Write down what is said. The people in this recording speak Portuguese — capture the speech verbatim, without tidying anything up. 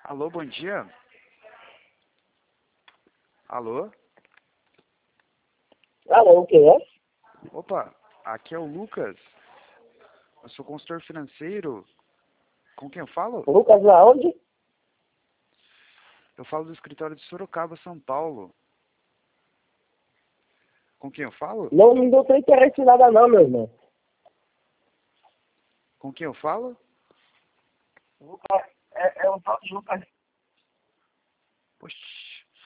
Alô, bom dia. Alô? Alô, o que é? Opa, aqui é o Lucas. Eu sou consultor financeiro. Com quem eu falo? Lucas, aonde? Eu falo do escritório de Sorocaba, São Paulo. Com quem eu falo? Não, não tem interesse em nada não, meu irmão. Com quem eu falo? Lucas, é, é um tal de Lucas. Poxa.